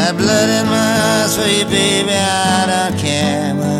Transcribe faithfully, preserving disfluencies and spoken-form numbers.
got blood in my sweet baby, I don't care.